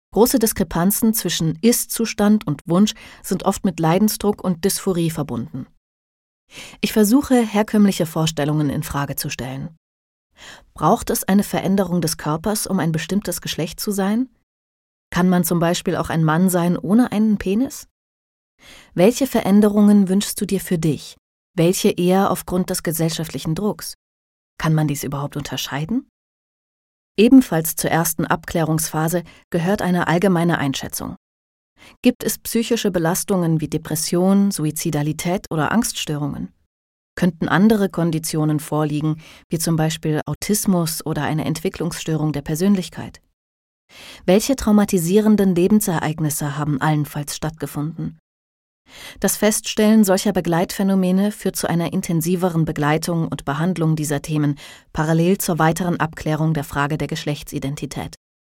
Große Diskrepanzen zwischen Ist-Zustand und Wunsch sind oft mit Leidensdruck und Dysphorie verbunden. Ich versuche, herkömmliche Vorstellungen in Frage zu stellen. Braucht es eine Veränderung des Körpers, um ein bestimmtes Geschlecht zu sein? Kann man zum Beispiel auch ein Mann sein ohne einen Penis? Welche Veränderungen wünschst du dir für dich? Welche eher aufgrund des gesellschaftlichen Drucks? Kann man dies überhaupt unterscheiden? Ebenfalls zur ersten Abklärungsphase gehört eine allgemeine Einschätzung. Gibt es psychische Belastungen wie Depression, Suizidalität oder Angststörungen? Könnten andere Konditionen vorliegen, wie zum Beispiel Autismus oder eine Entwicklungsstörung der Persönlichkeit? Welche traumatisierenden Lebensereignisse haben allenfalls stattgefunden? Das Feststellen solcher Begleitphänomene führt zu einer intensiveren Begleitung und Behandlung dieser Themen, parallel zur weiteren Abklärung der Frage der Geschlechtsidentität.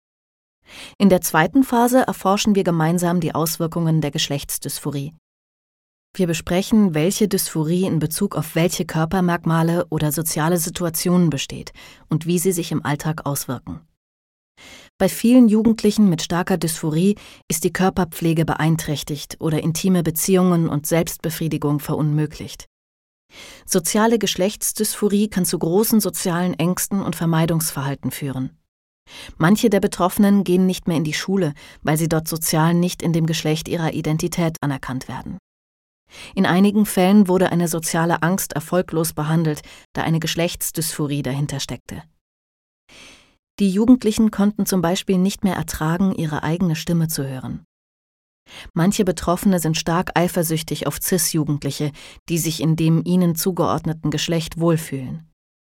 In der zweiten Phase erforschen wir gemeinsam die Auswirkungen der Geschlechtsdysphorie. Wir besprechen, welche Dysphorie in Bezug auf welche Körpermerkmale oder soziale Situationen besteht und wie sie sich im Alltag auswirken. Bei vielen Jugendlichen mit starker Dysphorie ist die Körperpflege beeinträchtigt oder intime Beziehungen und Selbstbefriedigung verunmöglicht. Soziale Geschlechtsdysphorie kann zu großen sozialen Ängsten und Vermeidungsverhalten führen. Manche der Betroffenen gehen nicht mehr in die Schule, weil sie dort sozial nicht in dem Geschlecht ihrer Identität anerkannt werden. In einigen Fällen wurde eine soziale Angst erfolglos behandelt, da eine Geschlechtsdysphorie dahinter steckte. Die Jugendlichen konnten zum Beispiel nicht mehr ertragen, ihre eigene Stimme zu hören. Manche Betroffene sind stark eifersüchtig auf Cis-Jugendliche, die sich in dem ihnen zugeordneten Geschlecht wohlfühlen.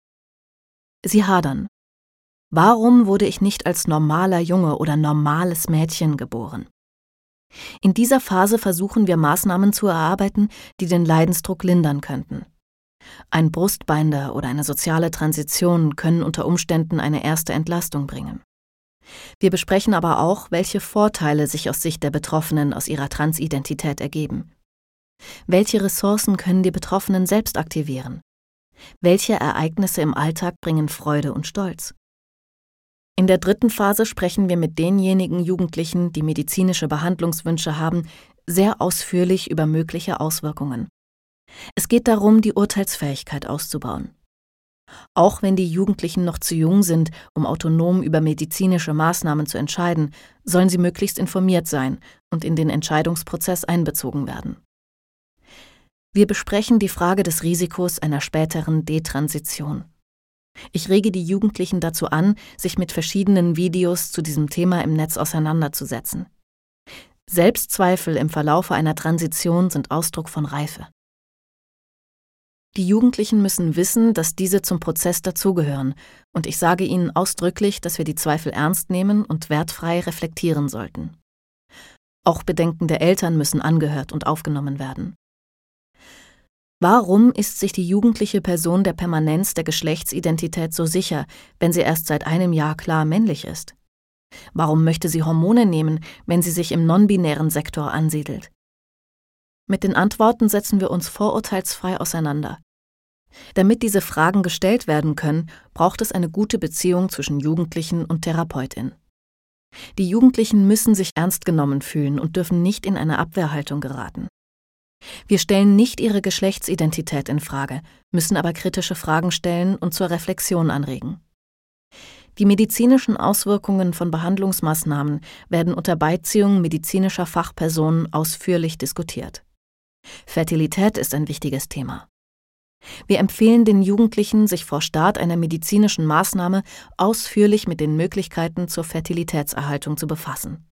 Sie hadern. Warum wurde ich nicht als normaler Junge oder normales Mädchen geboren? In dieser Phase versuchen wir Maßnahmen zu erarbeiten, die den Leidensdruck lindern könnten. Ein Brustbinder oder eine soziale Transition können unter Umständen eine erste Entlastung bringen. Wir besprechen aber auch, welche Vorteile sich aus Sicht der Betroffenen aus ihrer Transidentität ergeben. Welche Ressourcen können die Betroffenen selbst aktivieren? Welche Ereignisse im Alltag bringen Freude und Stolz? In der dritten Phase sprechen wir mit denjenigen Jugendlichen, die medizinische Behandlungswünsche haben, sehr ausführlich über mögliche Auswirkungen. Es geht darum, die Urteilsfähigkeit auszubauen. Auch wenn die Jugendlichen noch zu jung sind, um autonom über medizinische Maßnahmen zu entscheiden, sollen sie möglichst informiert sein und in den Entscheidungsprozess einbezogen werden. Wir besprechen die Frage des Risikos einer späteren Detransition. Ich rege die Jugendlichen dazu an, sich mit verschiedenen Videos zu diesem Thema im Netz auseinanderzusetzen. Selbstzweifel im Verlaufe einer Transition sind Ausdruck von Reife. Die Jugendlichen müssen wissen, dass diese zum Prozess dazugehören, und ich sage ihnen ausdrücklich, dass wir die Zweifel ernst nehmen und wertfrei reflektieren sollten. Auch Bedenken der Eltern müssen angehört und aufgenommen werden. Warum ist sich die jugendliche Person der Permanenz der Geschlechtsidentität so sicher, wenn sie erst seit einem Jahr klar männlich ist? Warum möchte sie Hormone nehmen, wenn sie sich im non-binären Sektor ansiedelt? Mit den Antworten setzen wir uns vorurteilsfrei auseinander. Damit diese Fragen gestellt werden können, braucht es eine gute Beziehung zwischen Jugendlichen und Therapeutin. Die Jugendlichen müssen sich ernst genommen fühlen und dürfen nicht in eine Abwehrhaltung geraten. Wir stellen nicht ihre Geschlechtsidentität in Frage, müssen aber kritische Fragen stellen und zur Reflexion anregen. Die medizinischen Auswirkungen von Behandlungsmaßnahmen werden unter Beiziehung medizinischer Fachpersonen ausführlich diskutiert. Fertilität ist ein wichtiges Thema. Wir empfehlen den Jugendlichen, sich vor Start einer medizinischen Maßnahme ausführlich mit den Möglichkeiten zur Fertilitätserhaltung zu befassen.